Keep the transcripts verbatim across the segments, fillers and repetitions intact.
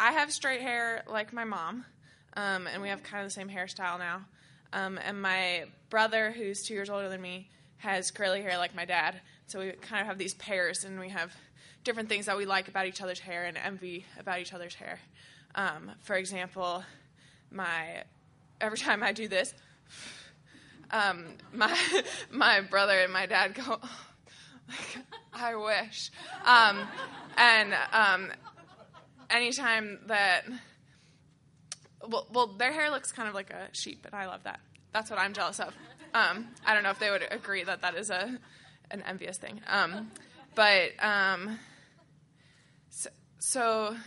I have straight hair like my mom, um, and we have kind of the same hairstyle now. Um, and my brother, who's two years older than me, has curly hair like my dad. So we kind of have these pairs, and we have different things that we like about each other's hair and envy about each other's hair. Um, for example, my every time I do this, um, my my brother and my dad go, oh, like, I wish. Um, and um, anytime that, well, well, their hair looks kind of like a sheep, and I love that. That's what I'm jealous of. Um, I don't know if they would agree that that is a an envious thing. Um, but um, so, so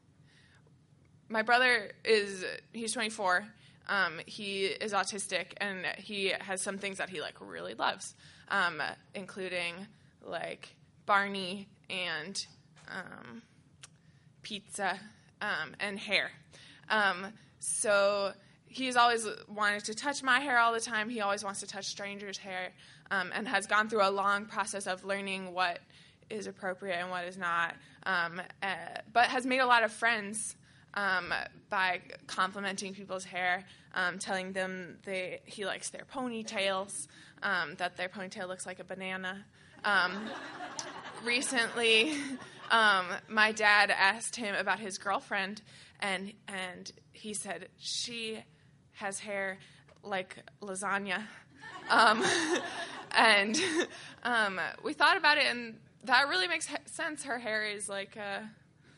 my brother is, he's twenty-four. Um, he is autistic, and he has some things that he, like, really loves, um, including, like, Barney and um, pizza um, and hair. Um, so he's always wanted to touch my hair all the time. He always wants to touch strangers' hair, um, and has gone through a long process of learning what is appropriate and what is not, um, uh, but has made a lot of friends um, by complimenting people's hair, um, telling them they he likes their ponytails, um, that their ponytail looks like a banana. Um, recently, um, my dad asked him about his girlfriend, and and he said, she has hair like lasagna. Um, and um, we thought about it, and that really makes sense. Her hair is like a,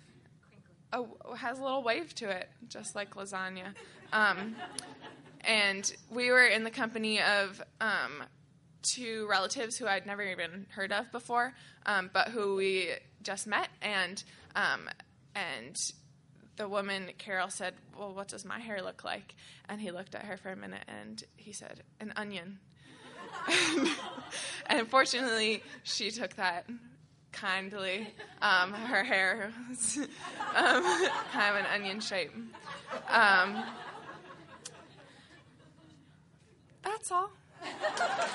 a has a little wave to it, just like lasagna. Um, and we were in the company of um, two relatives who I'd never even heard of before, um, but who we just met, and um, and the woman, Carol, said, well, what does my hair look like? And he looked at her for a minute, and he said, an onion. And unfortunately, she took that kindly. Um, her hair was um, kind of an onion shape. Um, that's all.